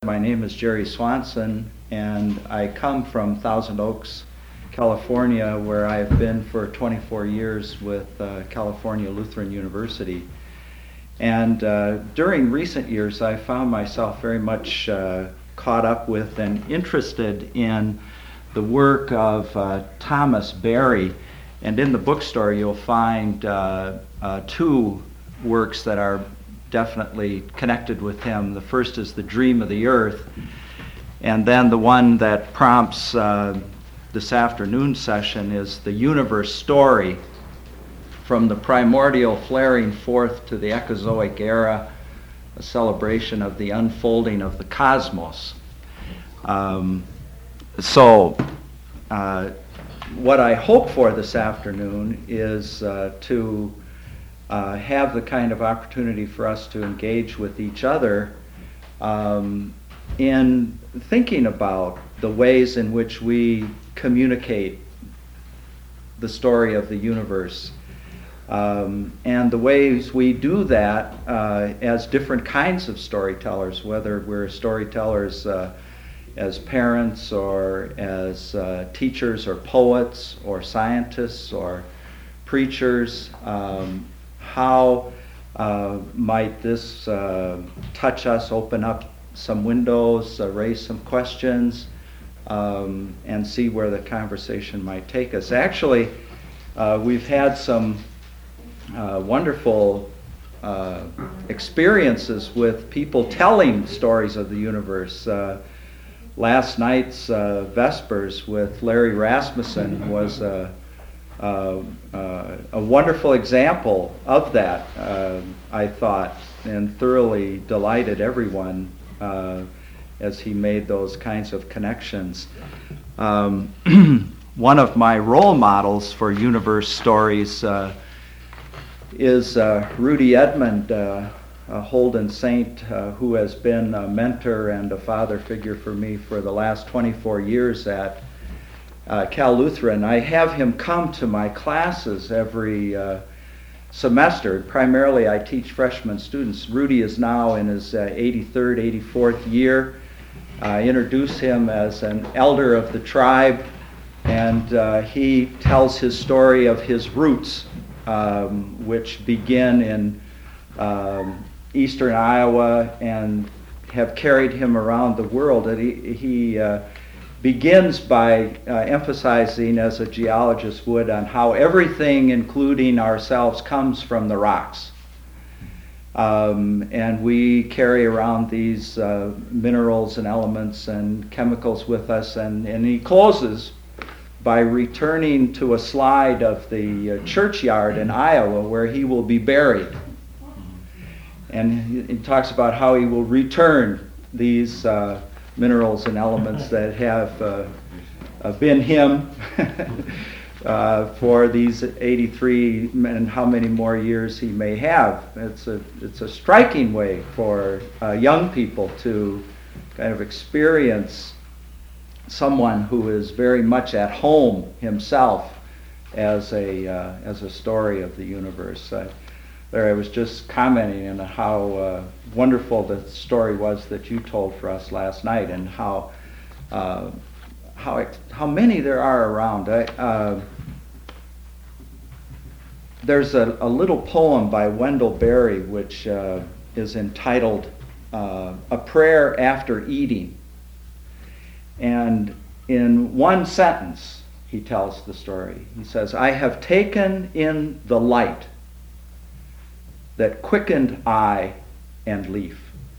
My name is Jerry Swanson, and I come from Thousand Oaks, California, where I've been for 24 years with California Lutheran University. And during recent years, I found myself very much caught up with and interested in the work of Thomas Berry. And in the bookstore, you'll find two works that are definitely connected with him. The first is The Dream of the Earth, and then the one that prompts this afternoon session is The Universe Story, from the primordial flaring forth to the Echozoic era, a celebration of the unfolding of the cosmos. What I hope for this afternoon is to have the kind of opportunity for us to engage with each other in thinking about the ways in which we communicate the story of the universe, and the ways we do that as different kinds of storytellers, whether we're storytellers as parents or as teachers or poets or scientists or preachers. How might this touch us, open up some windows, raise some questions, and see where the conversation might take us? Actually, we've had some wonderful experiences with people telling stories of the universe. Last night's Vespers with Larry Rasmussen was a wonderful example of that, I thought, and thoroughly delighted everyone as he made those kinds of connections. One of my role models for universe stories is Rudy Edmond, a Holden Saint who has been a mentor and a father figure for me for the last 24 years at Cal Lutheran. I have him come to my classes every semester. Primarily I teach freshman students. Rudy is now in his 83rd, 84th year. I introduce him as an elder of the tribe, and he tells his story of his roots, which begin in eastern Iowa and have carried him around the world. And he begins by emphasizing, as a geologist would, on how everything, including ourselves, comes from the rocks. And we carry around these minerals and elements and chemicals with us. And he closes by returning to a slide of the churchyard in Iowa where he will be buried. And he talks about how he will return these minerals and elements that have been him for these 83 and how many more years he may have. It's a striking way for young people to kind of experience someone who is very much at home himself as a story of the universe. I was just commenting on how wonderful the story was that you told for us last night, and how many there are around. There's a little poem by Wendell Berry which is entitled "A Prayer After Eating," and in one sentence he tells the story. He says, "I have taken in the light that quickened eye and leaf."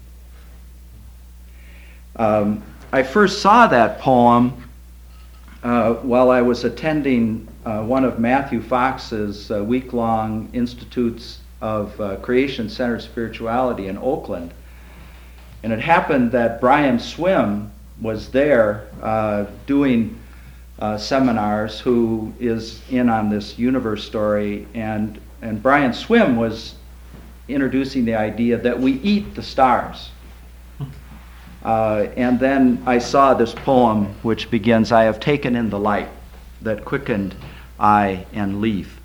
I first saw that poem while I was attending one of Matthew Fox's week-long Institutes of Creation-Centered Spirituality in Oakland. And it happened that Brian Swim was there doing seminars, who is in on this universe story, and Brian Swim was introducing the idea that we eat the stars. And then I saw this poem which begins, "I have taken in the light that quickened eye and leaf."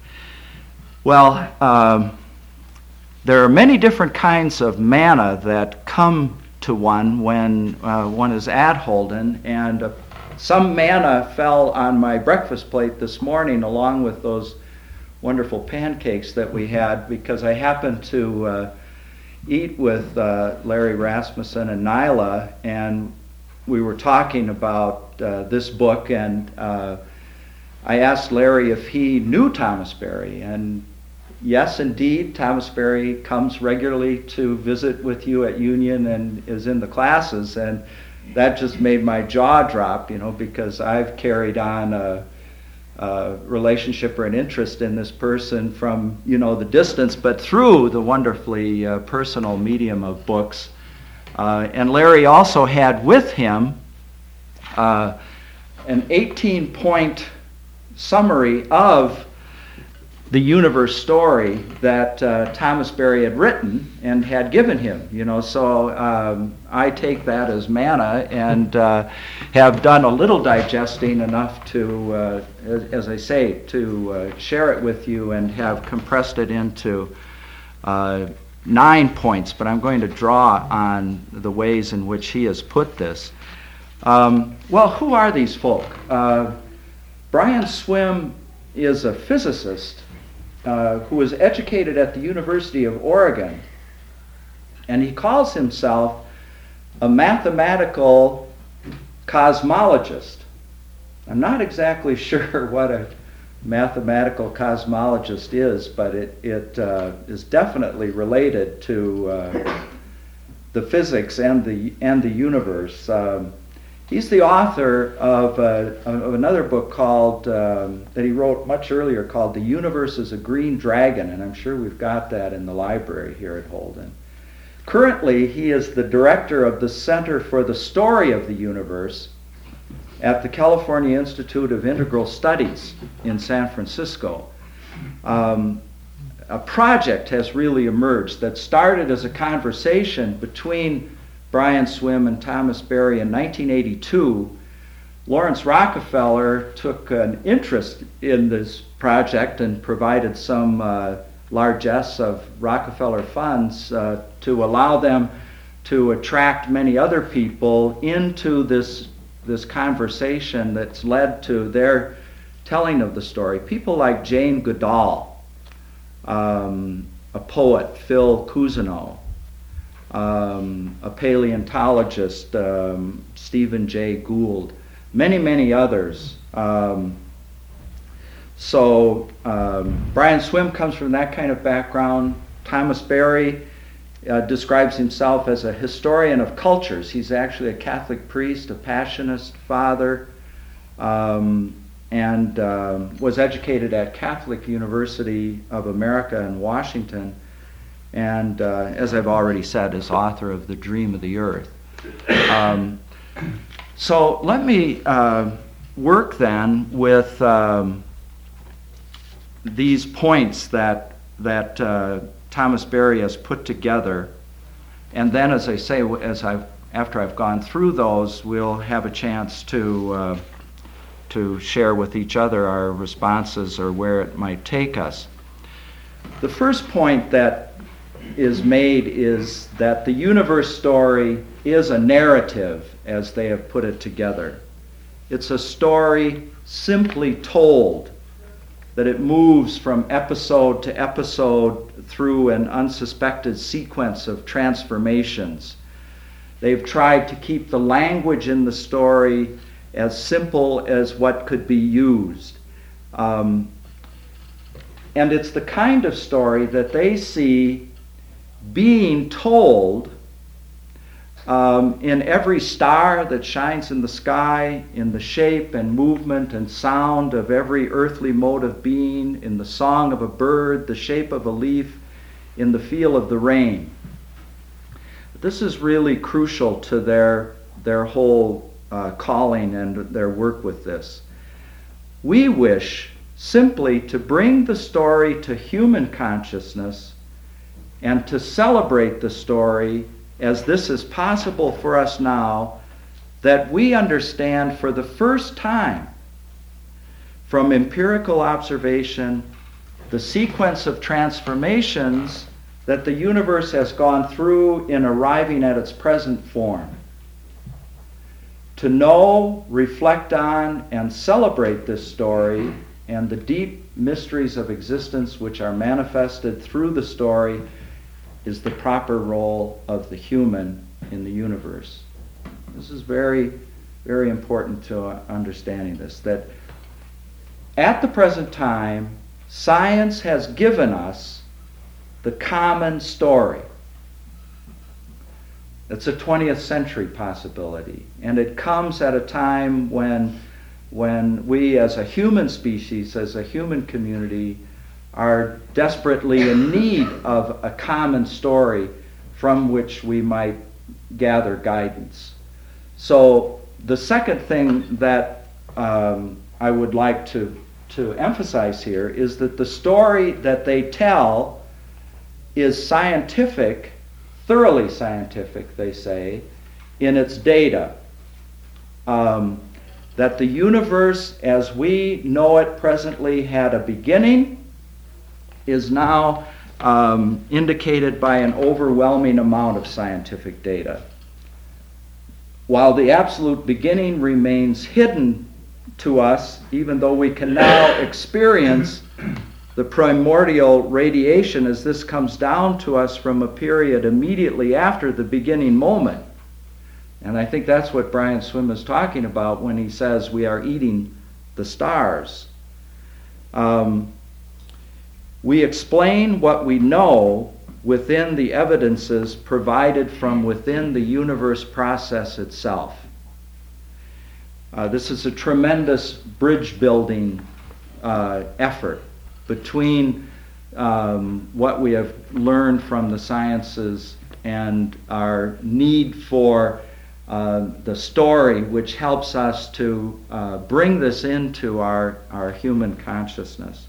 Well, there are many different kinds of manna that come to one when one is at Holden, and some manna fell on my breakfast plate this morning along with those wonderful pancakes that we had, because I happened to eat with Larry Rasmussen and Nyla, and we were talking about this book, and I asked Larry if he knew Thomas Berry, and yes, indeed, Thomas Berry comes regularly to visit with you at Union and is in the classes, and that just made my jaw drop, because I've carried on a relationship or an interest in this person from, the distance, but through the wonderfully personal medium of books. And Larry also had with him an 18-point summary of the universe story that Thomas Berry had written and had given him, so I take that as manna and have done a little digesting enough to, as I say, to share it with you, and have compressed it into 9 points, but I'm going to draw on the ways in which he has put this. Well, who are these folk? Brian Swimme is a physicist who was educated at the University of Oregon, and he calls himself a mathematical cosmologist. I'm not exactly sure what a mathematical cosmologist is, but it is definitely related to the physics and the universe. He's the author of another book called that he wrote much earlier, called "The Universe is a Green Dragon," and I'm sure we've got that in the library here at Holden. Currently, he is the director of the Center for the Story of the Universe at the California Institute of Integral Studies in San Francisco. A project has really emerged that started as a conversation between Brian Swimme and Thomas Berry in 1982. Lawrence Rockefeller took an interest in this project and provided some largesse of Rockefeller funds to allow them to attract many other people into this conversation that's led to their telling of the story. People like Jane Goodall, a poet, Phil Cousineau, a paleontologist, Stephen Jay Gould, many others. So Brian Swimme comes from that kind of background. Thomas Berry describes himself as a historian of cultures. He's actually a Catholic priest, a Passionist father, and was educated at Catholic University of America in Washington, and as I've already said, is author of The Dream of the Earth. So let me work then with these points that Thomas Berry has put together, and then, as I say, after I've gone through those, we'll have a chance to share with each other our responses or where it might take us. The first point that is made is that the universe story is a narrative, as they have put it together. It's a story simply told, that it moves from episode to episode through an unsuspected sequence of transformations. They've tried to keep the language in the story as simple as what could be used. And it's the kind of story that they see being told in every star that shines in the sky, in the shape and movement and sound of every earthly mode of being, in the song of a bird, the shape of a leaf, in the feel of the rain. This is really crucial to their whole calling and their work with this. We wish simply to bring the story to human consciousness and to celebrate the story as this is possible for us now, that we understand for the first time from empirical observation the sequence of transformations that the universe has gone through in arriving at its present form. To know, reflect on, and celebrate this story and the deep mysteries of existence which are manifested through the story is the proper role of the human in the universe. This is very, very important to understanding this, that at the present time, science has given us the common story. It's a 20th century possibility, and it comes at a time when we as a human species, as a human community, are desperately in need of a common story from which we might gather guidance. So the second thing that I would like to emphasize here is that the story that they tell is scientific, thoroughly scientific, they say, in its data. That the universe as we know it presently had a beginning is now indicated by an overwhelming amount of scientific data. While the absolute beginning remains hidden to us, even though we can now experience the primordial radiation as this comes down to us from a period immediately after the beginning moment. And I think that's what Brian Swim is talking about when he says we are eating the stars. We explain what we know within the evidences provided from within the universe process itself. This is a tremendous bridge building effort between what we have learned from the sciences and our need for the story, which helps us to bring this into our human consciousness.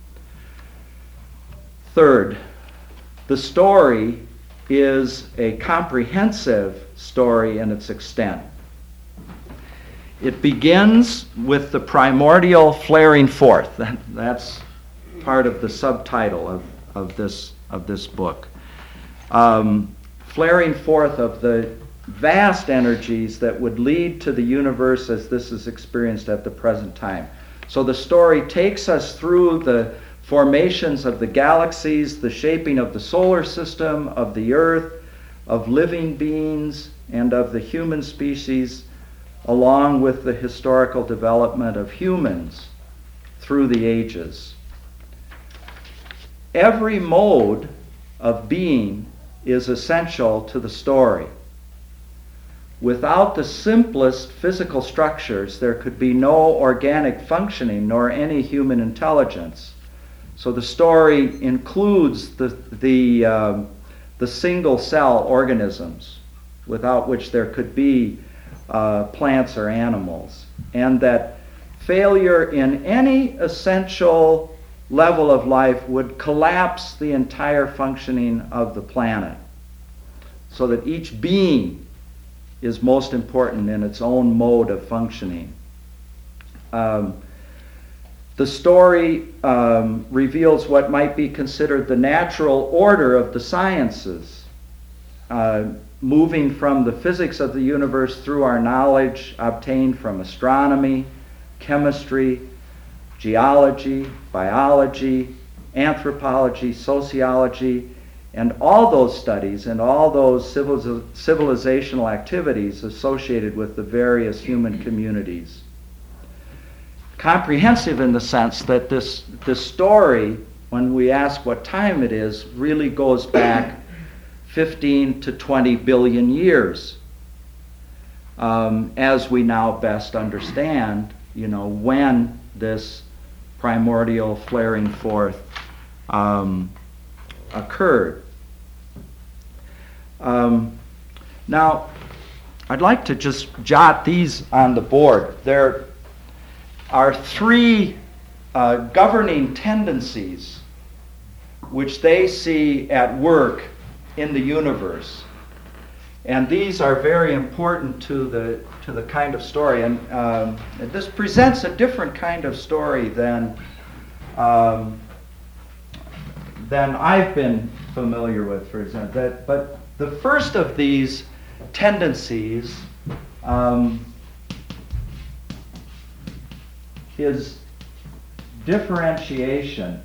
Third, the story is a comprehensive story in its extent. It begins with the primordial flaring forth. That's part of the subtitle of this book. Flaring forth of the vast energies that would lead to the universe as this is experienced at the present time. So the story takes us through the formations of the galaxies, the shaping of the solar system, of the earth, of living beings, and of the human species, along with the historical development of humans through the ages. Every mode of being is essential to the story. Without the simplest physical structures, there could be no organic functioning nor any human intelligence. So the story includes the single cell organisms, without which there could be plants or animals, and that failure in any essential level of life would collapse the entire functioning of the planet, so that each being is most important in its own mode of functioning. The story reveals what might be considered the natural order of the sciences, moving from the physics of the universe through our knowledge obtained from astronomy, chemistry, geology, biology, anthropology, sociology, and all those studies and all those civilizational activities associated with the various human communities. Comprehensive in the sense that this story, when we ask what time it is, really goes back 15 to 20 billion years, as we now best understand, when this primordial flaring forth occurred. Now, I'd like to just jot these on the board. There are three governing tendencies which they see at work in the universe, and these are very important to the kind of story. And this presents a different kind of story than I've been familiar with, for example. But the first of these tendencies is differentiation.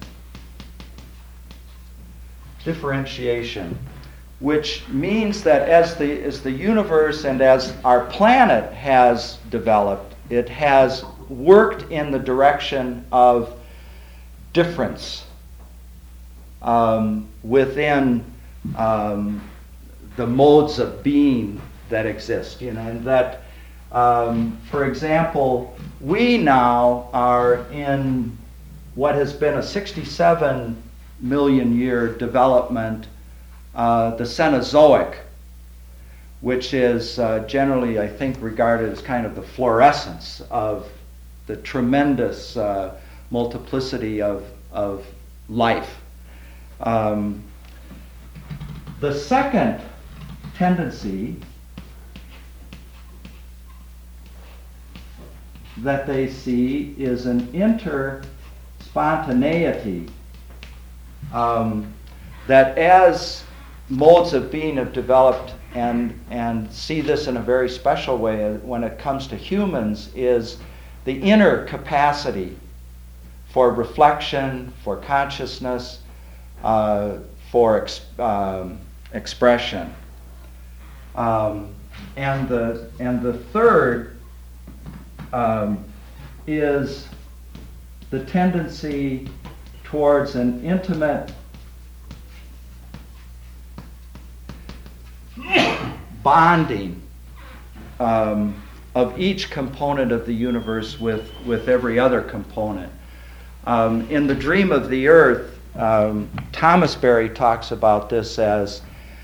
Differentiation, which means that as the universe and as our planet has developed, it has worked in the direction of difference within the modes of being that exist. And that, for example, we now are in what has been a 67 million year development, the Cenozoic, which is generally, I think, regarded as kind of the fluorescence of the tremendous multiplicity of life. The second tendency that they see is an interspontaneity. That as modes of being have developed and see this in a very special way when it comes to humans is the inner capacity for reflection, for consciousness, for expression. And the third is the tendency towards an intimate bonding of each component of the universe with every other component. In The Dream of the Earth, Thomas Berry talks about this as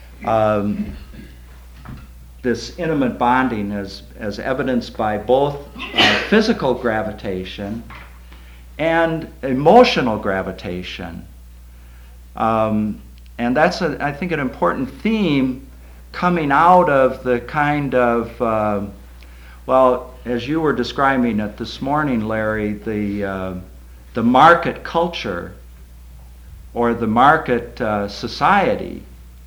this intimate bonding as evidenced by both physical gravitation and emotional gravitation. And that's, I think, an important theme coming out of the kind of, well, as you were describing it this morning, Larry, the market culture or the market society,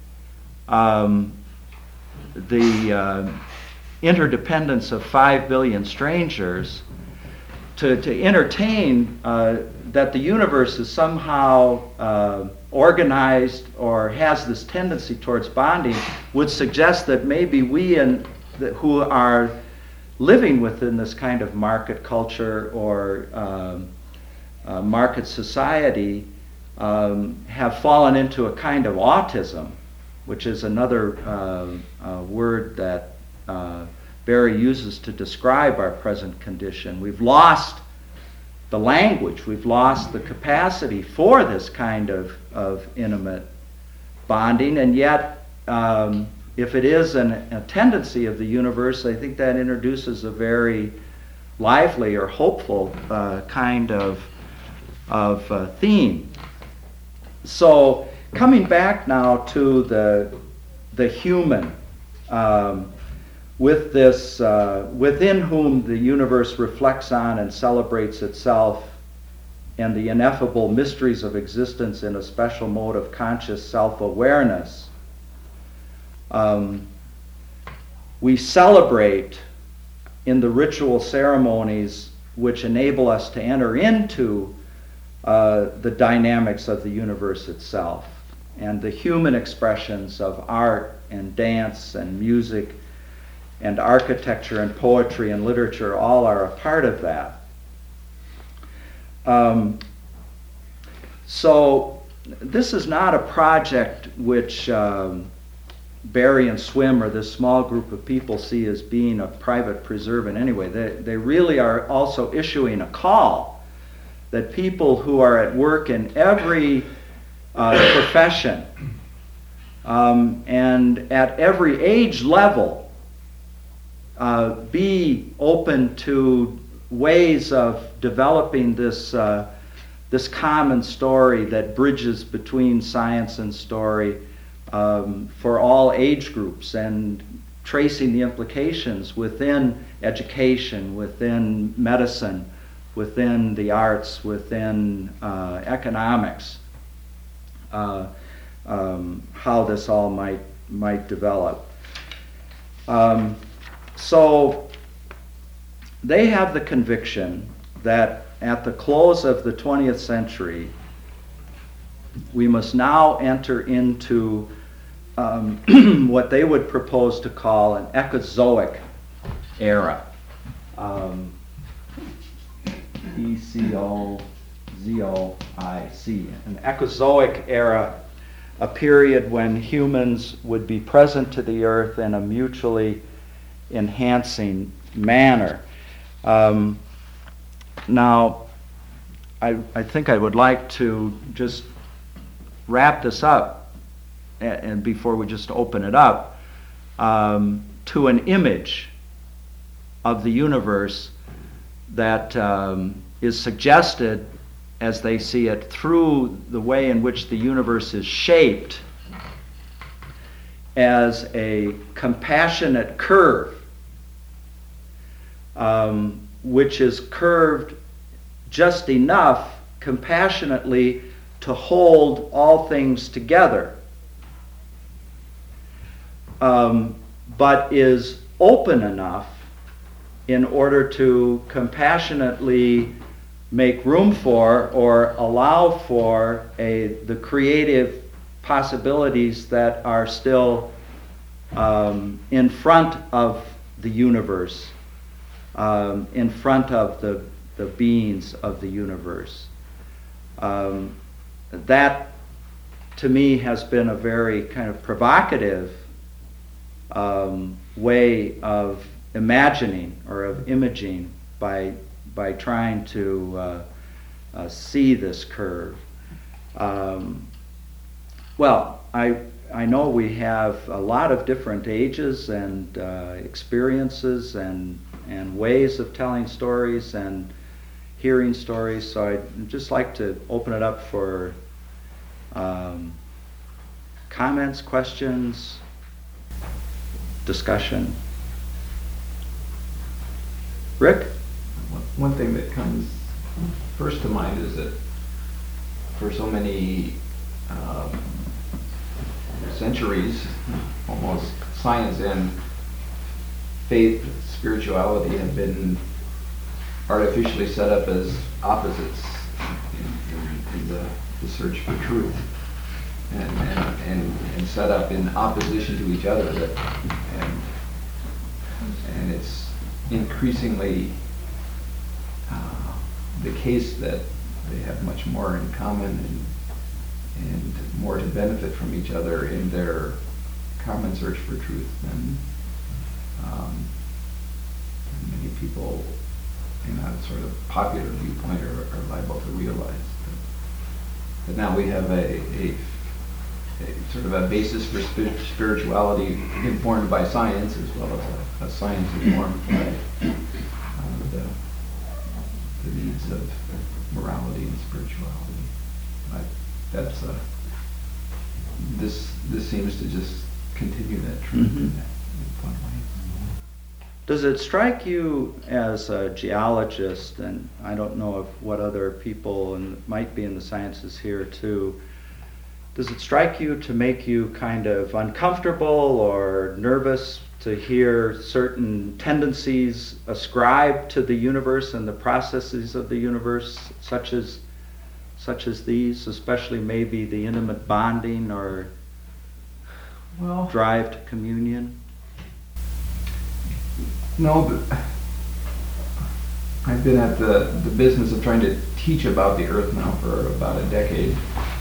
the interdependence of 5 billion strangers to entertain that the universe is somehow organized or has this tendency towards bonding would suggest that maybe we who are living within this kind of market culture or market society have fallen into a kind of autism, which is another word that Berry uses to describe our present condition. We've lost the language, we've lost the capacity for this kind of intimate bonding, and yet if it is a tendency of the universe, I think that introduces a very lively or hopeful kind of theme. So coming back now to the human, with this, within whom the universe reflects on and celebrates itself and the ineffable mysteries of existence in a special mode of conscious self-awareness, we celebrate in the ritual ceremonies which enable us to enter into the dynamics of the universe itself. And the human expressions of art and dance and music and architecture and poetry and literature all are a part of that. So this is not a project which Berry and Swim or this small group of people see as being a private preserve in any way. They really are also issuing a call that people who are at work in every profession and at every age level be open to ways of developing this common story that bridges between science and story for all age groups, and tracing the implications within education, within medicine, within the arts, within economics. how this all might develop. So they have the conviction that at the close of the 20th century, we must now enter into what they would propose to call an Ecozoic era. E-C-O-Z-O-I-C. An Ecozoic era, a period when humans would be present to the earth in a mutually enhancing manner. Now, I think I would like to just wrap this up, and before we just open it up, to an image of the universe that is suggested, as they see it, through the way in which the universe is shaped as a compassionate curve, which is curved just enough compassionately to hold all things together, but is open enough in order to compassionately make room for or allow for the creative possibilities that are still in front of the universe, in front of the beings of the universe. That, to me, has been a very kind of provocative way of imagining or of imaging by trying to see this curve. Well, I know we have a lot of different ages and experiences and ways of telling stories and hearing stories, so I'd just like to open it up for comments, questions, discussion. Rick? One thing that comes first to mind is that for so many centuries, almost, science and faith, spirituality have been artificially set up as opposites in the search for truth, and set up in opposition to each other. And it's increasingly the case that they have much more in common and more to benefit from each other in their common search for truth than many people in a sort of popular viewpoint are liable to realize. But now we have a sort of a basis for spirituality informed by science, as well as a science informed by the needs of morality and spirituality. That's this seems to just continue that trend in fun ways. Does it strike you as a geologist, and I don't know if what other people might be in the sciences here too, does it strike you to make you kind of uncomfortable or nervous to hear certain tendencies ascribed to the universe and the processes of the universe, such as these, especially maybe the intimate bonding or drive to communion? No, but I've been at the business of trying to teach about the Earth now for about a decade.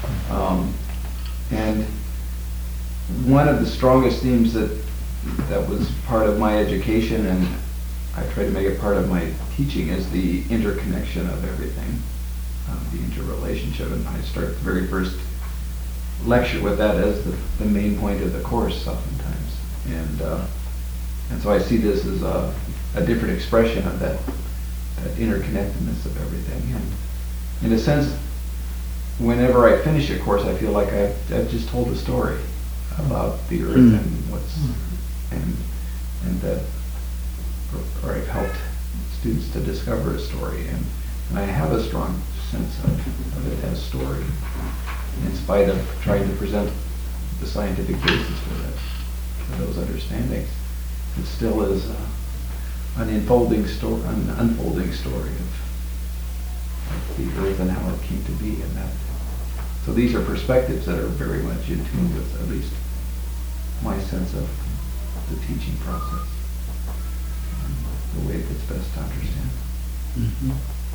And one of the strongest themes that was part of my education, and I try to make it part of my teaching, is the interconnection of everything, the interrelationship. And I start the very first lecture with that as the main point of the course oftentimes. And so I see this as a different expression of that interconnectedness of everything. And in a sense, whenever I finish a course, I feel like I've just told a story about the Earth and what's and that, or I've helped students to discover a story, and I have a strong sense of it as story, in spite of trying to present the scientific basis for those understandings. It still is an unfolding story of the earth and how it came to be, and that. So these are perspectives that are very much in tune with at least my sense of the teaching process, and the way it's best to understand. Mm-hmm.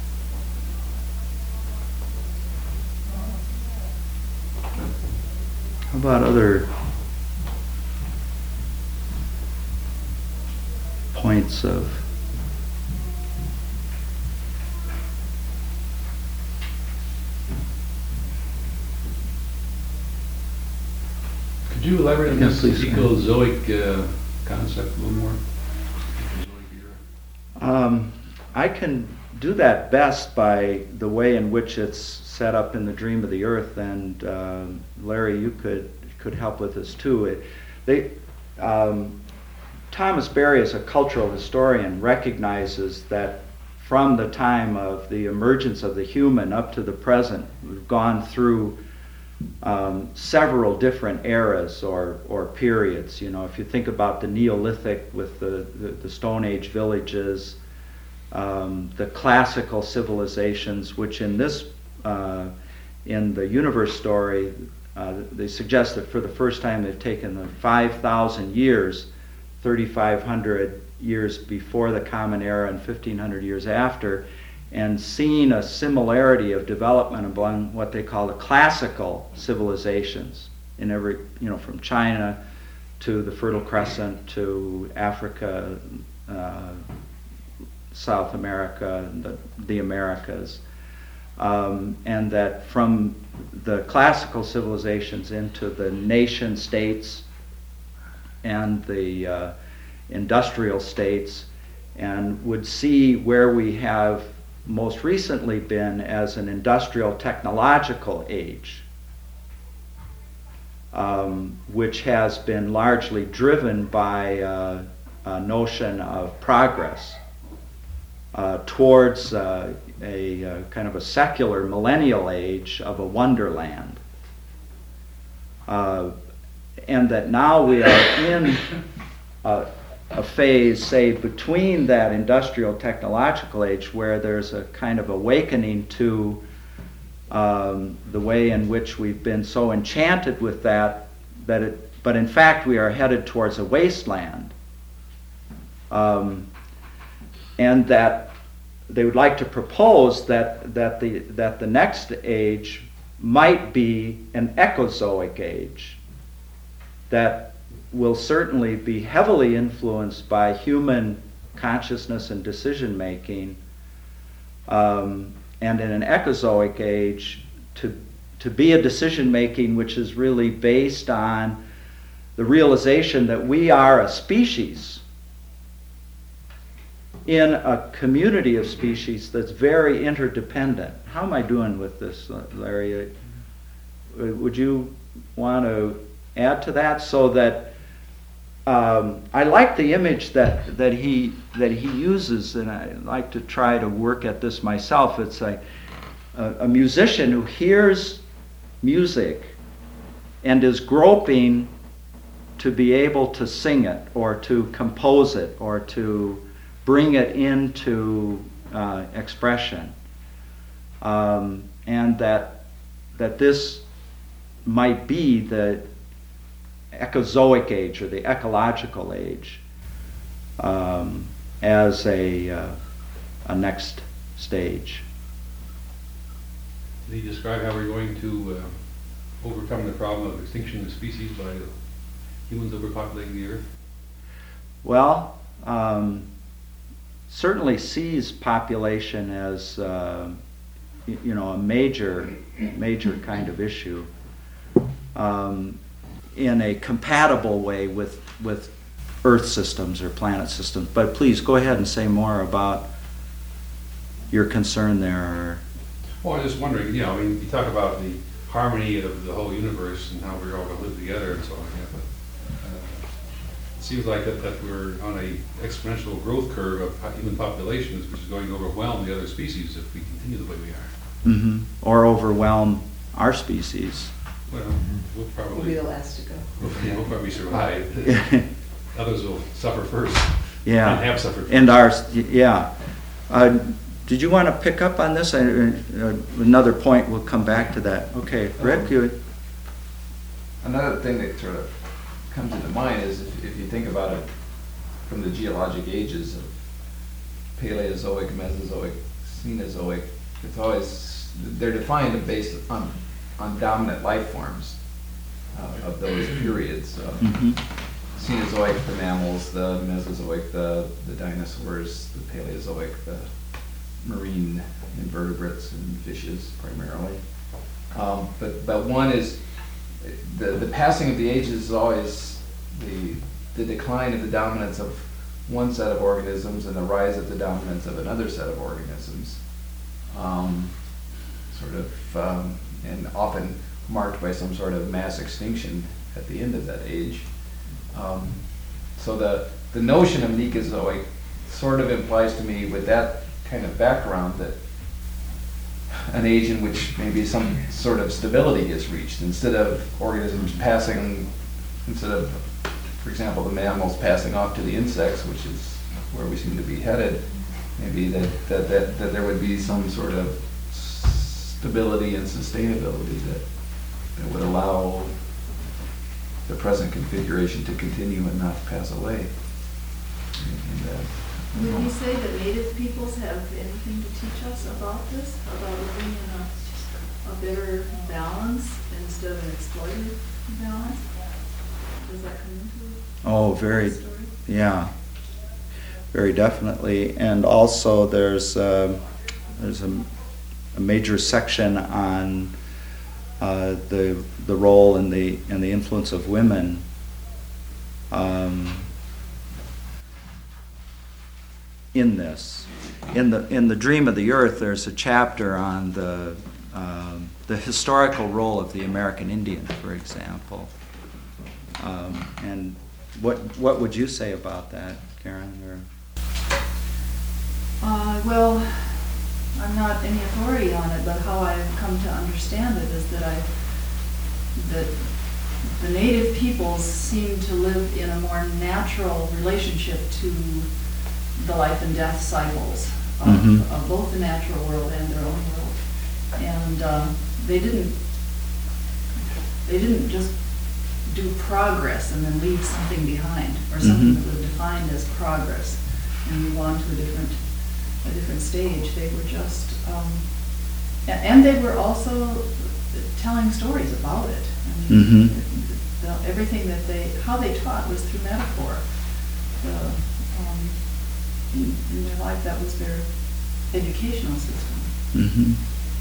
How about other points of Could you elaborate on Yeah, this please. ecozoic concept a little more? I can do that best by the way in which it's set up in the Dream of the Earth, and Larry, you could help with this too. Thomas Berry, as a cultural historian, recognizes that from the time of the emergence of the human up to the present, we've gone through several different eras or periods. You know, if you think about the Neolithic with the Stone Age villages, the classical civilizations, which in this in the universe story, they suggest that for the first time they've taken the 5,000 years, 3,500 years before the Common Era and 1,500 years after, and seen a similarity of development among what they call the classical civilizations in every, you know, from China to the Fertile Crescent to Africa, South America, the Americas, and that from the classical civilizations into the nation states and the industrial states, and would see where we have most recently been as an industrial technological age, which has been largely driven by a notion of progress towards a kind of a secular millennial age of a wonderland. And that now we are in a phase, say, between that industrial technological age where there's a kind of awakening to the way in which we've been so enchanted with that but in fact we are headed towards a wasteland. And that they would like to propose that the next age might be an ecozoic age that will certainly be heavily influenced by human consciousness and decision making, and in an ecozoic age to be a decision making which is really based on the realization that we are a species in a community of species that's very interdependent. How am I doing with this, Larry? Would you want to add to that? So that I like the image that he uses, and I like to try to work at this myself. It's a musician who hears music and is groping to be able to sing it or to compose it or to bring it into expression, and that this might be the ecozoic age or the ecological age as a next stage. Can you describe how we're going to overcome the problem of extinction of species by humans overpopulating the Earth? Well, certainly sees population as a major kind of issue in a compatible way with Earth systems or planet systems. But please go ahead and say more about your concern there. Well, I was just wondering, you talk about the harmony of the whole universe and how we're all going to live together and so on. Yeah, but it seems like that we're on a exponential growth curve of human populations, which is going to overwhelm the other species if we continue the way we are. Mm-hmm. Or overwhelm our species. Well, we'll We'll be probably, the last to go. we'll probably survive. Others will suffer first. Yeah. And have suffered first. And ours, yeah. Did you want to pick up on this? Another point, we'll come back to that. Okay, Rick, you, Another thing that sort of comes into mind is if you think about it from the geologic ages of Paleozoic, Mesozoic, Cenozoic, it's always, they're defined based on dominant life forms of those periods. mhm, Cenozoic, the mammals; the Mesozoic, the dinosaurs; the Paleozoic, the marine invertebrates and fishes primarily. But one is the passing of the ages is always the decline of the dominance of one set of organisms and the rise of the dominance of another set of organisms. And often marked by some sort of mass extinction at the end of that age. So the notion of Neozoic sort of implies to me, with that kind of background, that an age in which maybe some sort of stability is reached, instead of organisms passing, instead of, for example, the mammals passing off to the insects, which is where we seem to be headed, maybe that there would be some sort of stability and sustainability that would allow the present configuration to continue and not pass away. Would you say that native peoples have anything to teach us about this, about living in a better balance instead of an exploited balance? Does that come into oh, the very, story? yeah, very definitely. And also there's a major section on the role and the influence of women. In this, in the Dream of the Earth, there's a chapter on the historical role of the American Indian, for example. And what would you say about that, Karen? Or? Well, I'm not any authority on it, but how I've come to understand it is that the native peoples seem to live in a more natural relationship to the life and death cycles of both the natural world and their own world. And they didn't just do progress and then leave something behind, or something that was defined as progress and move on to a different stage. They were just, and they were also telling stories about it. I mean, everything how they taught was through metaphor. In their life, that was their educational system.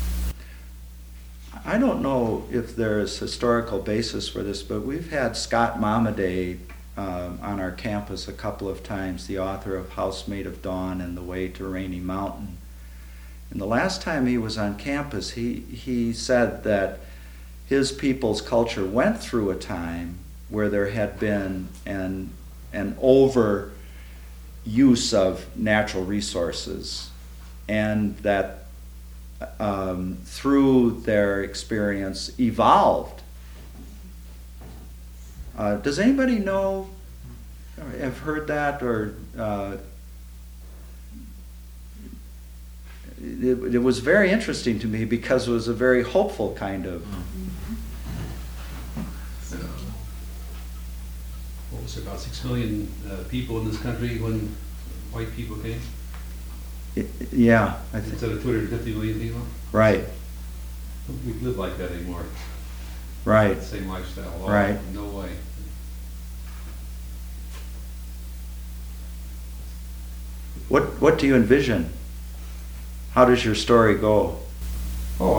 I don't know if there's historical basis for this, but we've had Scott Momaday on our campus a couple of times, the author of Housemaid of Dawn and The Way to Rainy Mountain. And the last time he was on campus, he said that his people's culture went through a time where there had been an overuse of natural resources, and that through their experience evolved. Does anybody know, or have heard that, or it was very interesting to me because it was a very hopeful kind of. What was it, about 6 million people in this country when white people came? Yeah, I think, Instead of 250 million people? right, We live like that anymore. right. Same lifestyle. Oh, Right. No way. What do you envision? How does your story go? Oh,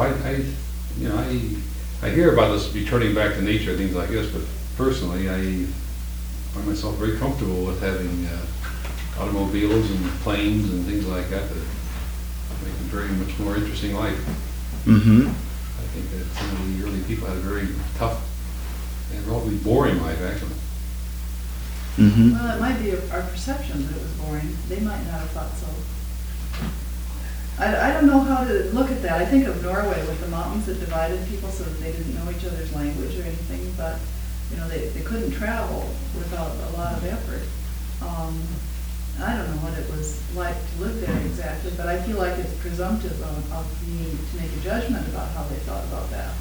I hear about this returning back to nature, things like this, but personally, I find myself very comfortable with having automobiles and planes and things like that make a very much more interesting life. Mm-hmm. I think that some of the early people had a very tough and relatively boring life, actually. Mm-hmm. Well, it might be our perception that it was boring. They might not have thought so. I don't know how to look at that. I think of Norway with the mountains that divided people so that they didn't know each other's language or anything, but, you know, they couldn't travel without a lot of effort. I don't know what it was like to live there exactly, but I feel like it's presumptive of me to make a judgment about how they thought about that.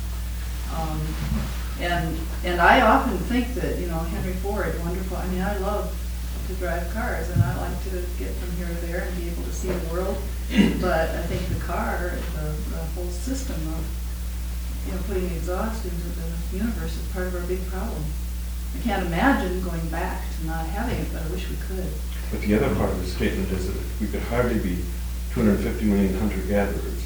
And I often think that, you know, Henry Ford, wonderful. I mean, I love to drive cars, and I like to get from here to there and be able to see the world. But I think the car, the whole system of, you know, putting exhaust into the universe is part of our big problem. I can't imagine going back to not having it, but I wish we could. But the other part of the statement is that we could hardly be 250 million hunter-gatherers.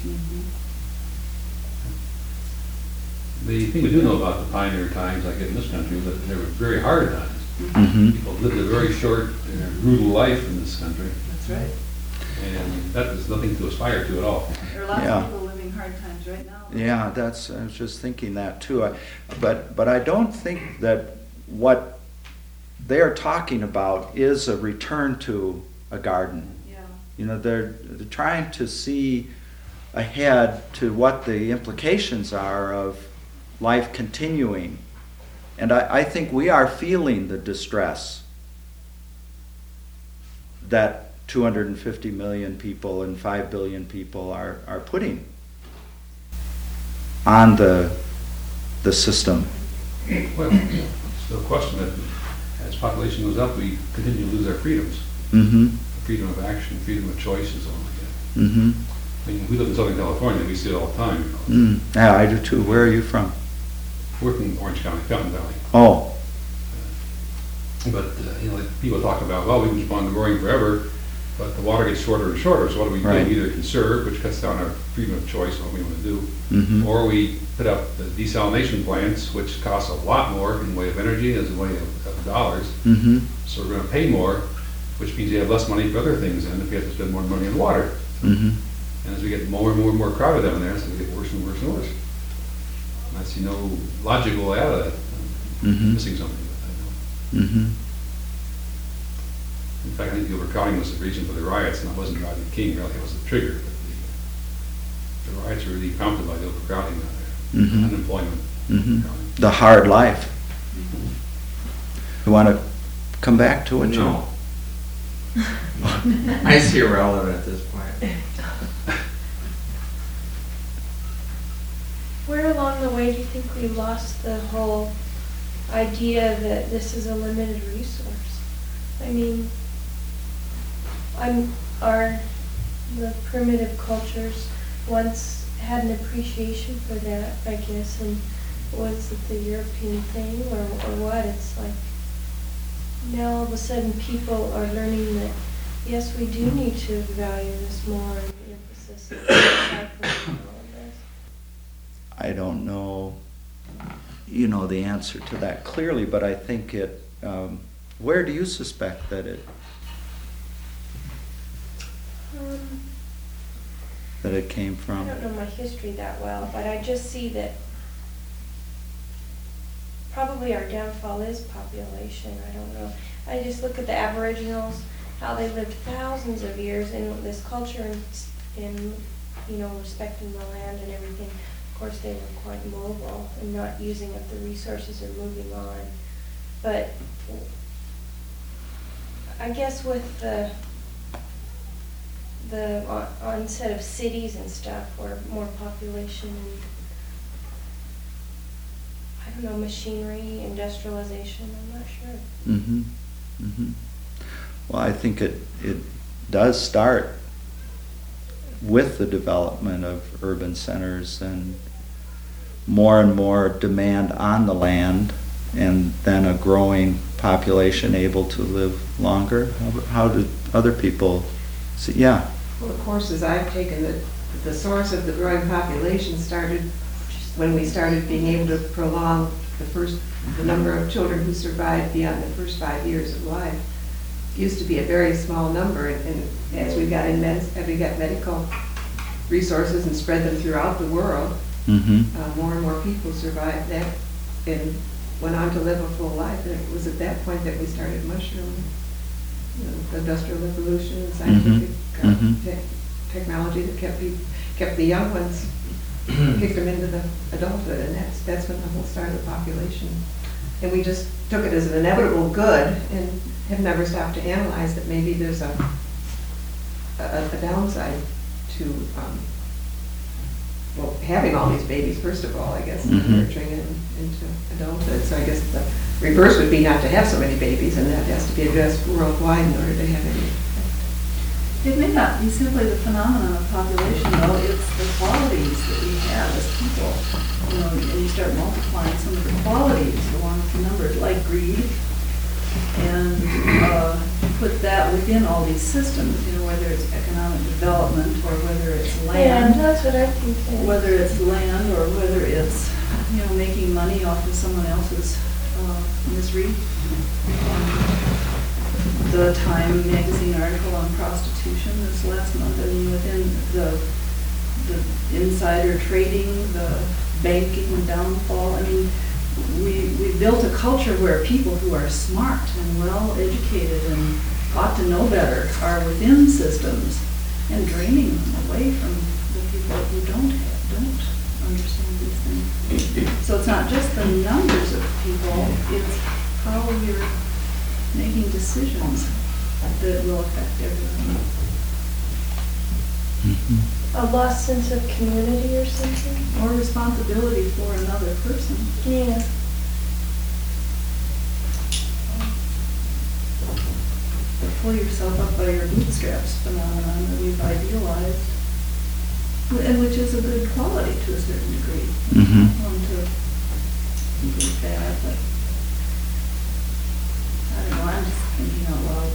The thing we do know about the pioneer times, like in this country, is that they were very hard times. Mm-hmm. People lived a very short, brutal life in this country, That's right. and that is nothing to aspire to at all. There are lots Yeah. of people living hard times right now. Yeah, I was just thinking that too. But I don't think that what they're talking about is a return to a garden. Yeah. You know, they're trying to see ahead to what the implications are of life continuing. And I think we are feeling the distress that 250 million people and 5 billion people are putting on the system. Well, it's no question that as population goes up, we continue to lose our freedoms. Mm-hmm. Freedom of action, freedom of choice, and so on like that. Mm-hmm. I mean, we live in Southern California, we see it all the time. You know. Yeah, I do too. Where are you from? We're from Orange County, Fountain Valley. Oh. But, you know, like people talk about, well, we can keep on growing forever, but the water gets shorter and shorter, so what do we do? Right. We either conserve, which cuts down our freedom of choice, what we want to do, Mm-hmm. or we put up the desalination plants, which cost a lot more in the way of energy, as a way of dollars. Mm-hmm. So we're going to pay more, which means you have less money for other things, and if you have to spend more money on water. Mm-hmm. And as we get more and more and more crowded down there, it's going to get worse and worse and worse. And I see no logical way out of that. I'm Mhm. missing something with that. Mm-hmm. In fact, I think the overcrowding was the reason for the riots, and that wasn't Rodney King, really, it was the trigger. But the riots were really prompted by the overcrowding down there, Mhm. unemployment. Mm-hmm. overcrowding. The hard life. You want to come back to it, Jim? No. I see irrelevant at this point. Where along the way do you think we lost the whole idea that this is a limited resource? I mean, the primitive cultures once had an appreciation for that, I guess, and was it the European thing or what? It's like now all of a sudden people are learning that yes, we do need to value this more and the emphasis on recycling and all of this. I don't know, you know, the answer to that clearly, but I think it, where do you suspect that it came I from? don't know my history that well, but I just see that probably our downfall is population. I don't know. I just look at the Aboriginals, how they lived thousands of years in this culture and you know, respecting the land and everything. Of course, they were quite mobile and not using up the resources or moving on. But I guess with the onset of cities and stuff, or more population and I don't know, machinery, industrialization, I'm not sure. Mm-hmm. Mm-hmm. Well, I think it does start with the development of urban centers and more demand on the land, and then a growing population able to live longer. How do other people see? Yeah. Well, the courses I've taken, the source of the growing population started when we started being able to prolong the number of children who survived beyond the first 5 years of life. It used to be a very small number, and as we got medical resources and spread them throughout the world, Mm-hmm. more and more people survived that and went on to live a full life. And it was at that point that we started mushrooming. You know, the Industrial Revolution, scientific technology that kept the young ones, kicked them into the adulthood, and that's when the whole start of the population. And we just took it as an inevitable good and have never stopped to analyze that maybe there's a downside to, well, having all these babies, first of all, I guess, and nurturing it into adulthood. So I guess the reverse would be not to have so many babies, and that has to be addressed worldwide in order to have any effect. It may not be simply the phenomenon of population, though, it's the qualities that we have as people. You know, and you start multiplying some of the qualities along with the numbers, like greed, and put that within all these systems, you know, whether it's economic development or whether it's Yeah, land. that's what I'm thinking. Whether it's land or whether it's, you know, making money off of someone else's misery. The Time magazine article on prostitution this last month, I mean, within the insider trading, the banking downfall, I mean, we built a culture where people who are smart and well-educated and ought to know better are within systems and draining them away from the people who don't understand these things. So it's not just the numbers of people, it's how you're making decisions that will affect everything. A lost sense of community or something? Or responsibility for another person. Yeah. To pull yourself up by your bootstraps phenomenon that we've idealized, and which is a good quality to a certain degree. To be bad, but I don't know, I'm just thinking out loud.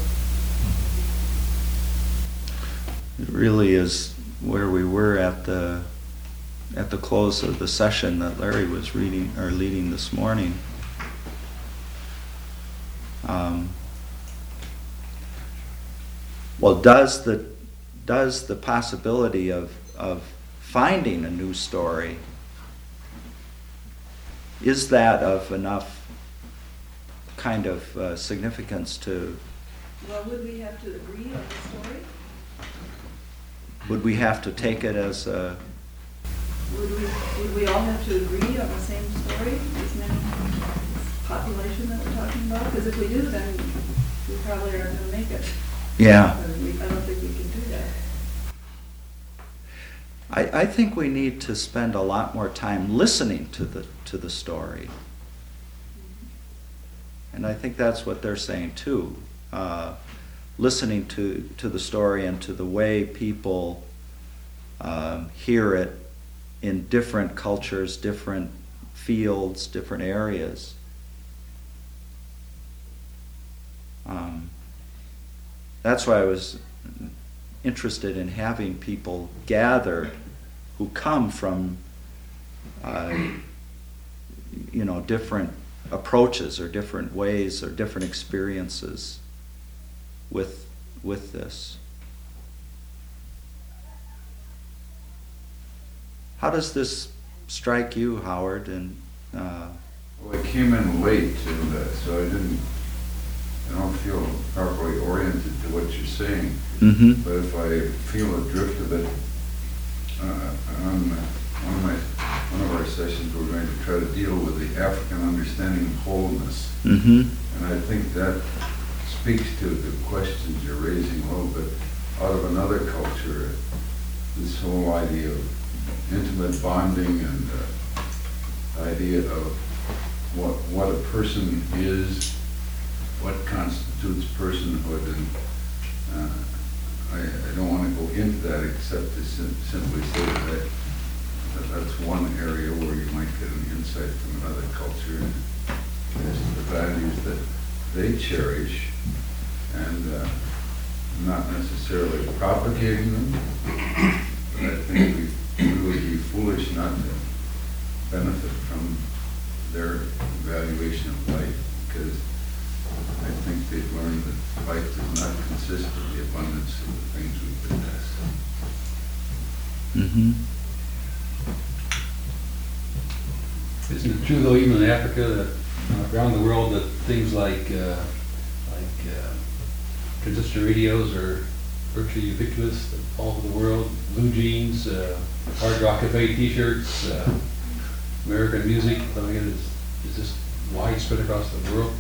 It really is where we were at the close of the session that Larry was leading this morning. Well, does the possibility of finding a new story, is that of enough kind of significance to? Well, would we have to agree on the story? Would we have to take it as a? Would we all have to agree on the same story, as many population that we're talking about? Because if we do, then we probably aren't going to make it. Yeah. I don't think we can do that. I think we need to spend a lot more time listening to the story, and I think that's what they're saying too. Listening to the story and to the way people hear it in different cultures, different fields, different areas. That's why I was interested in having people gathered who come from different approaches or different ways or different experiences with this. How does this strike you, Howard? And Well, I came in late to that, so I don't feel properly oriented to what you're saying. Mm-hmm. But if I feel a drift of it, on one of our sessions, we're going to try to deal with the African understanding of wholeness. Mm-hmm. And I think that speaks to the questions you're raising a little bit out of another culture. This whole idea of intimate bonding and the idea of what a person is, what constitutes personhood, and I don't want to go into that except to simply say that that's one area where you might get an insight from another culture as to the values that they cherish, and not necessarily propagating them, but I think we would be foolish not to benefit from their evaluation of life, because I think they've learned that life does not consist of the abundance of the things we possess. Mm-hmm. Isn't it true though, even in Africa, that around the world, that things like transistor radios are virtually ubiquitous all over the world. Blue jeans, Hard Rock Cafe T-shirts, American music. I mean, is this widespread across the world?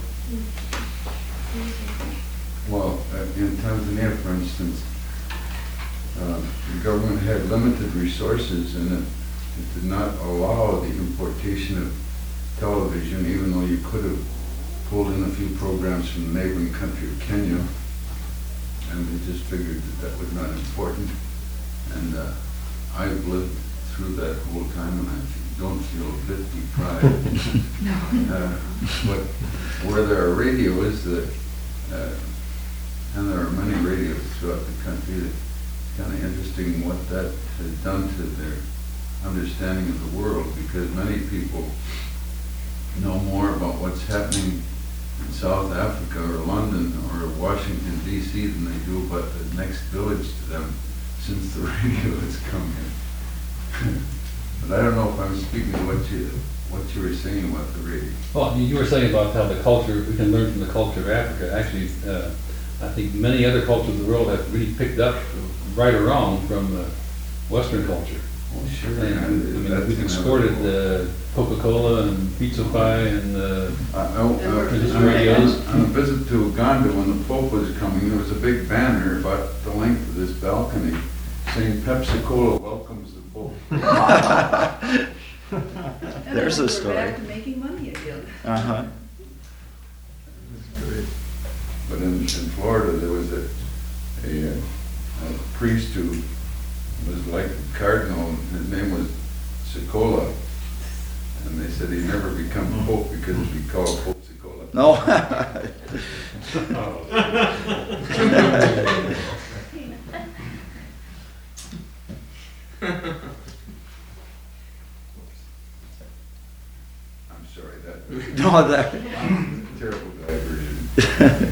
Well, in Tanzania, for instance, the government had limited resources and it did not allow the importation of television, even though you could have pulled in a few programs from the neighboring country of Kenya. And they just figured that that was not important. And I've lived through that whole time and I don't feel a bit deprived. But where there are radios, and there are many radios throughout the country, it's kind of interesting what that has done to their understanding of the world, because many people know more about what's happening in South Africa or London or Washington, D.C. than they do about the next village to them since the radio has come in. But I don't know if I'm speaking to what you were saying about the radio. Well, you were saying about how the culture, we can learn from the culture of Africa. Actually, I think many other cultures of the world have really picked up, right or wrong, from Western culture. Well, sure. And, I mean, we've exported Coca-Cola and Pizza Pie and on a visit to Uganda when the Pope was coming, there was a big banner about the length of this balcony saying Pepsi-Cola welcomes the Pope. There's a story. We're back to making money again. Uh-huh. But in Florida, there was a priest who was like a cardinal, and his name was Cicola. And they said he never become Pope because he'd be called Pope Cicola. No. I'm sorry, that No, that. terrible diversion.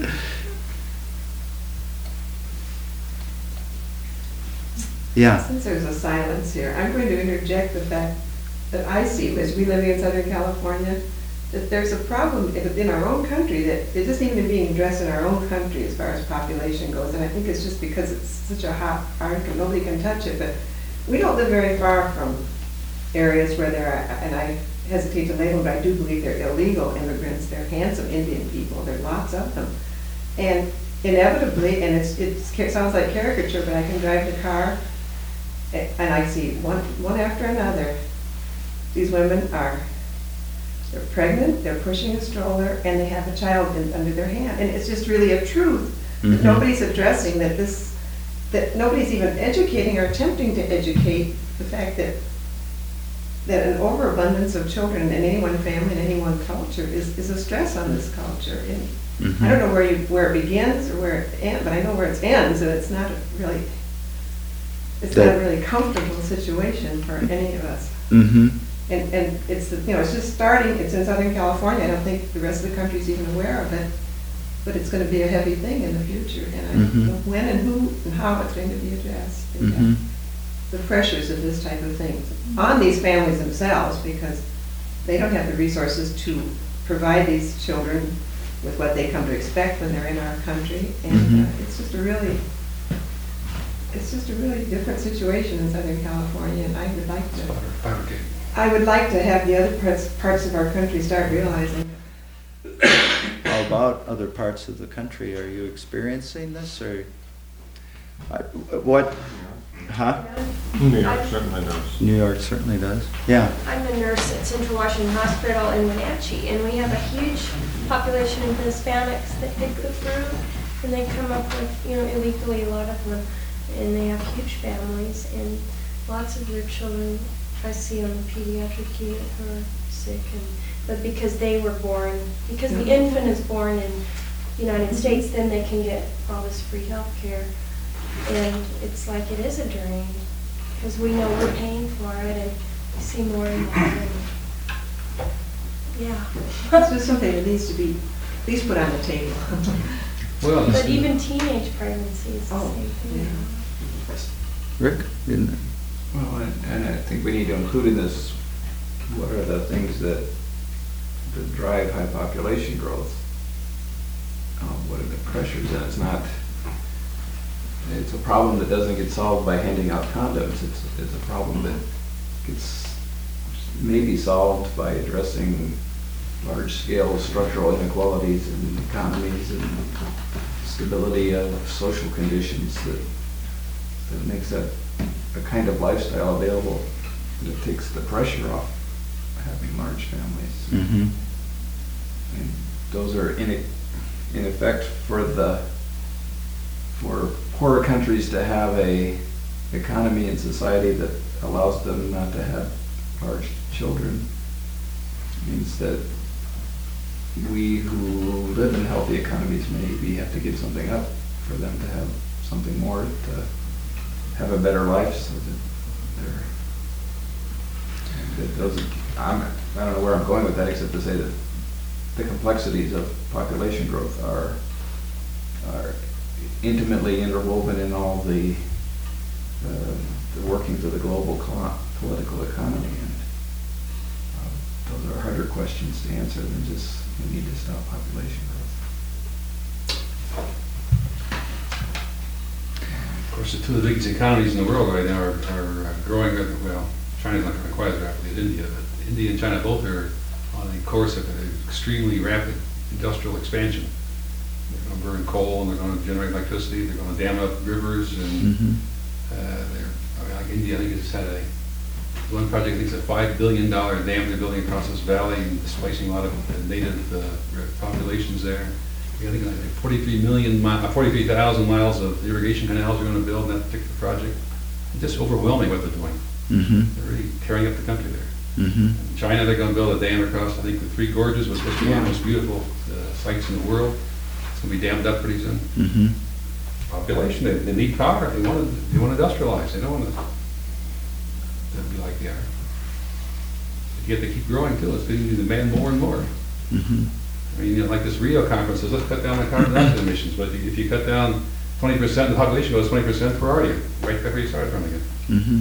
Yeah. Since there's a silence here, I'm going to interject the fact that I see as we live in Southern California, that there's a problem in our own country that it isn't even being addressed in our own country as far as population goes. And I think it's just because it's such a hot article, nobody can touch it. But we don't live very far from areas where there are, and I hesitate to label, but I do believe they're illegal immigrants. They're handsome Indian people. There are lots of them. And inevitably, and it sounds like caricature, but I can drive the car and I see one after another. These women they're pregnant, they're pushing a stroller, and they have a child under their hand. And it's just really a truth that nobody's addressing, that nobody's even educating or attempting to educate the fact that an overabundance of children in any one family, in any one culture is a stress on this culture. And I don't know where it begins or where it ends, but I know where it ends, and it's not not a really comfortable situation for any of us. Mm-hmm. And it's it's just starting. It's in Southern California. I don't think the rest of the country's even aware of it, but it's going to be a heavy thing in the future. And I don't know when and who and how it's going to be addressed. The pressures of this type of thing on these families themselves, because they don't have the resources to provide these children with what they come to expect when they're in our country. And it's just a really different situation in Southern California, and I would like to have the other parts of our country start realizing it. How about other parts of the country? Are you experiencing this, or what? Huh? New York certainly does. New York certainly does. Yeah. I'm a nurse at Central Washington Hospital in Wenatchee, and we have a huge population of Hispanics that pick the fruit, and they come up with, illegally, a lot of them, and they have huge families, and lots of their children I see on the pediatric unit who are sick, but because they were born, because the infant is born in the United States, then they can get all this free health care. And it's like it is a drain, because we know we're paying for it, and we see more and more. And yeah. It's just something that needs to be at least put on the table. Well, but even teenage pregnancy is the same thing. Yeah. Rick, didn't it? Well, and I think we need to include in this, what are the things that drive high population growth? What are the pressures? And it's not It's a problem that doesn't get solved by handing out condoms. It's a problem that gets maybe solved by addressing large-scale structural inequalities in economies and stability of social conditions that makes that a kind of lifestyle available that takes the pressure off having large families. Mm-hmm. And those are in effect for poorer countries to have a economy and society that allows them not to have large children. It means that we who live in healthy economies maybe have to give something up for them to have something more, to have a better life, so that I don't know where I'm going with that, except to say that the complexities of population growth are intimately interwoven in all the workings of the global political economy, and those are harder questions to answer than just we need to stop population growth. Of course, the two of the biggest economies in the world right now are growing, well, China's not growing quite as rapidly as India, but India and China both are on a course of an extremely rapid industrial expansion. They're going to burn coal, and they're going to generate electricity, they're going to dam up rivers, and like India, I think it's had one project, I think it's a $5 billion dam they're building across this valley and displacing a lot of native populations there. I think like 43,000 miles of irrigation canals they're going to build in that particular project. It's just overwhelming what they're doing. Mm-hmm. They're really tearing up the country there. Mm-hmm. In China, they're going to build a dam across, I think, the Three Gorges, which is one of the most beautiful sites in the world. It's going to be dammed up pretty soon. Mm-hmm. Population, they need power. They want to industrialize. They don't want to be like they are. But yet they keep growing too. It's going to demand more and more. Mm-hmm. I mean, like this Rio conference says, let's cut down on carbon dioxide emissions. But if you cut down 20%, the population goes 20%, where are you? Right back where you started from again. Mm-hmm.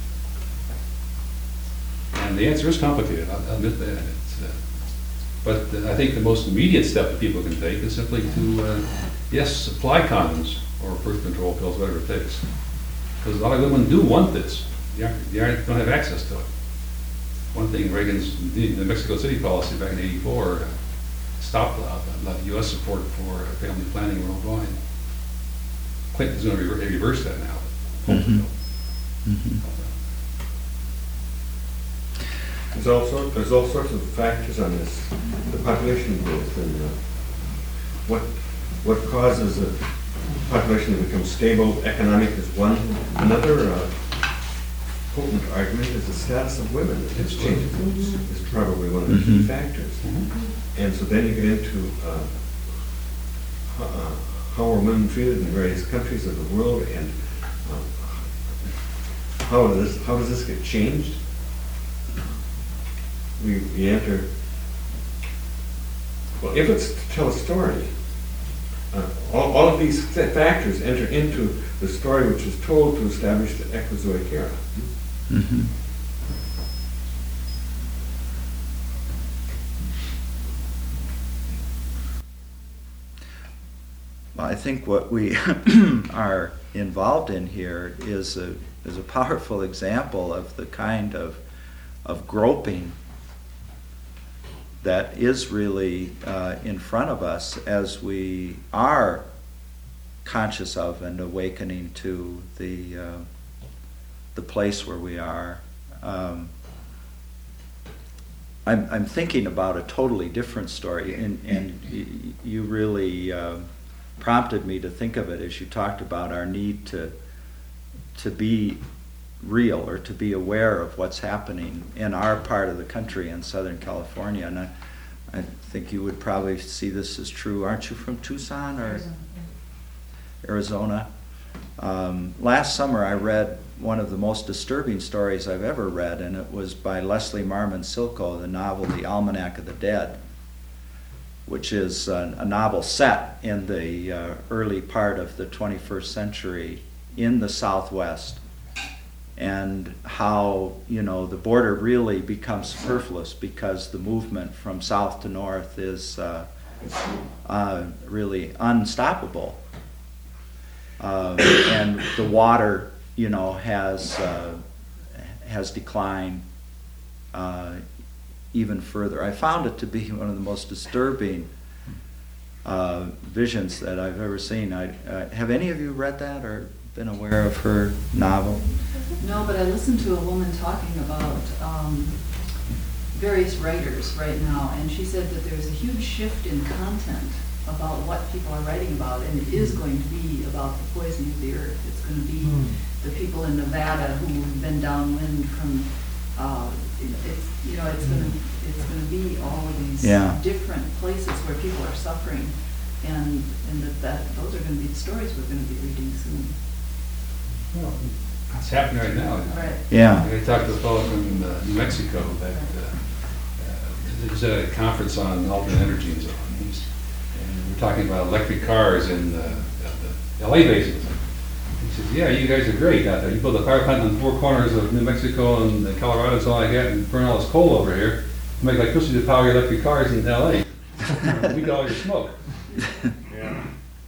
And the answer is complicated, I'll admit that. But I think the most immediate step that people can take is simply to, yes, supply condoms or birth control pills, whatever it takes. Because a lot of women do want this. They don't have access to it. One thing Reagan's, the Mexico City policy back in '84, stopped a lot of U.S. support for family planning worldwide. Clinton's going to reverse that now. Mm-hmm. Mm-hmm. There's all sorts of factors on this, the population growth, and what causes a population to become stable. Economic is one. Another potent argument is the status of women. It's changing. Is probably one of the key factors. And so then you get into how are women treated in various countries of the world, and how does this get changed? We enter, well, if it's to tell a story, all of these factors enter into the story which is told to establish the Equizoic era. Mm-hmm. Well, I think what we are involved in here is a powerful example of the kind of groping that is really in front of us as we are conscious of and awakening to the place where we are. I'm thinking about a totally different story, and you really prompted me to think of it as you talked about our need to be real or to be aware of what's happening in our part of the country in Southern California. And I think you would probably see this as true. Aren't you from Tucson or Arizona? Last summer I read one of the most disturbing stories I've ever read, and it was by Leslie Marmon Silko, the novel The Almanac of the Dead, which is a novel set in the early part of the 21st century in the Southwest, and how, the border really becomes superfluous because the movement from south to north is really unstoppable. and the water, has declined even further. I found it to be one of the most disturbing visions that I've ever seen. Have any of you read that or been aware of her novel? No, but I listened to a woman talking about various writers right now, and she said that there's a huge shift in content about what people are writing about, and it is going to be about the poisoning of the earth. It's going to be the people in Nevada who have been downwind from, it's going to be all of these different places where people are suffering, and that those are going to be the stories we're going to be reading soon. Well, it's happening right now. Right. Yeah. I talked to a fellow from New Mexico that there's a conference on alternate energy and so on. And we're talking about electric cars in the LA basin. He says, yeah, you guys are great out there. You build a power plant on the four corners of New Mexico and Colorado and so on like that, and burn all this coal over here. Make electricity to power your electric cars in LA. We got all your smoke. Yeah.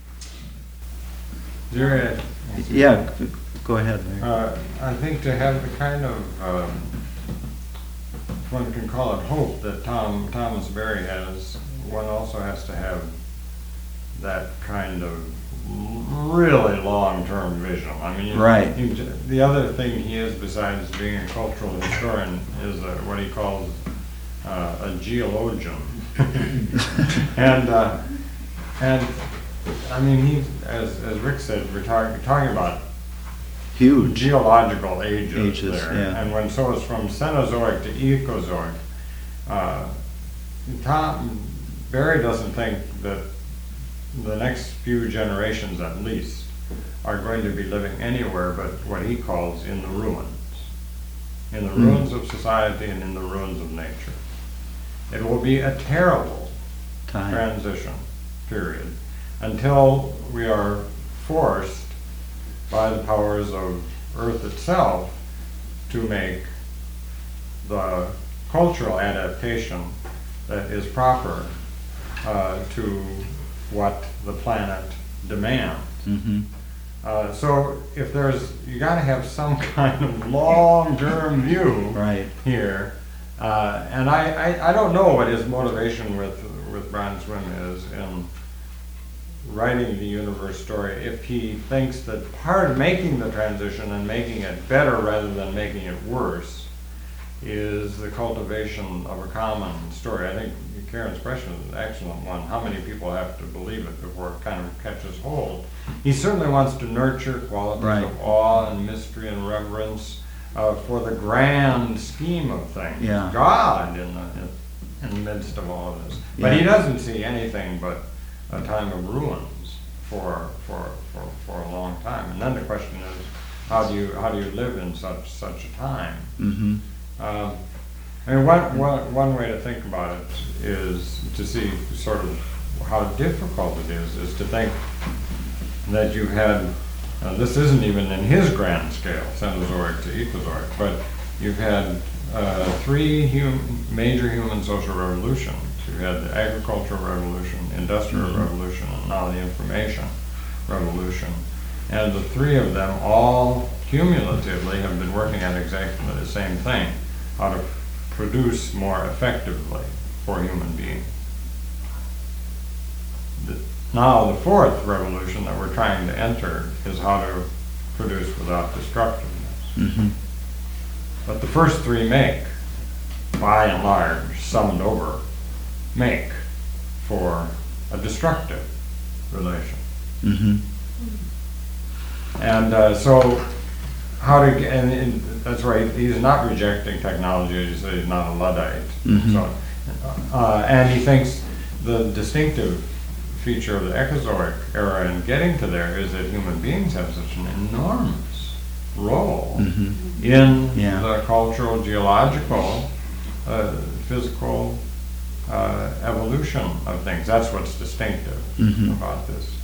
Jerry, Yeah, go ahead, Larry. I think to have the kind of, one can call it hope that Thomas Berry has, one also has to have that kind of really long-term vision. I mean, Right. The other thing he is, besides being a cultural historian, is what he calls a geologian. and I mean, he, as Rick said, we're talking about Huge. geological ages there. Yeah. And so it's from Cenozoic to Ecozoic. Barry doesn't think that the next few generations at least are going to be living anywhere but what he calls in the ruins. In the ruins of society and in the ruins of nature. It will be a terrible transition period until we are forced by the powers of Earth itself to make the cultural adaptation that is proper to what the planet demands. Mm-hmm. So if you got to have some kind of long-term view here. And I don't know what his motivation with Brian Swim is in writing the universe story. If he thinks that part of making the transition and making it better rather than making it worse is the cultivation of a common story. I think Karen's question is an excellent one. How many people have to believe it before it kind of catches hold? He certainly wants to nurture qualities of awe and mystery and reverence for the grand scheme of things. God in the midst of all of this. But he doesn't see anything but a time of ruins for a long time. And then the question is, how do you live in such a time? Mm-hmm. I mean, one way to think about it is to see sort of how difficult it is to think that you had, this isn't even in his grand scale, Cenozoic to Ecozoic, but you've had three major human social revolutions. You had the agricultural revolution, industrial revolution, and now the information revolution. And the three of them all cumulatively have been working on exactly the same thing, how to produce more effectively for human beings. Now the fourth revolution that we're trying to enter is how to produce without destructiveness. Mm-hmm. But the first three make, by and large, summed over, make for a destructive relation. Mm-hmm. And so how to get, and that's right, he's not rejecting technology, he's not a Luddite. Mm-hmm. So, and he thinks the distinctive feature of the Ecozoic era in getting to there is that human beings have such an enormous role in the cultural, geological, physical evolution of things. That's what's distinctive about this.